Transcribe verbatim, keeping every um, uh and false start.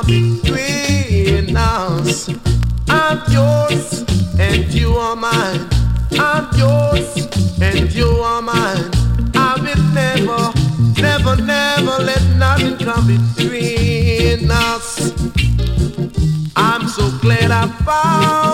between us. I'm yours and you are mine. I'm yours and you are mine. I will never, never, never let nothing come between us. I'm so glad I found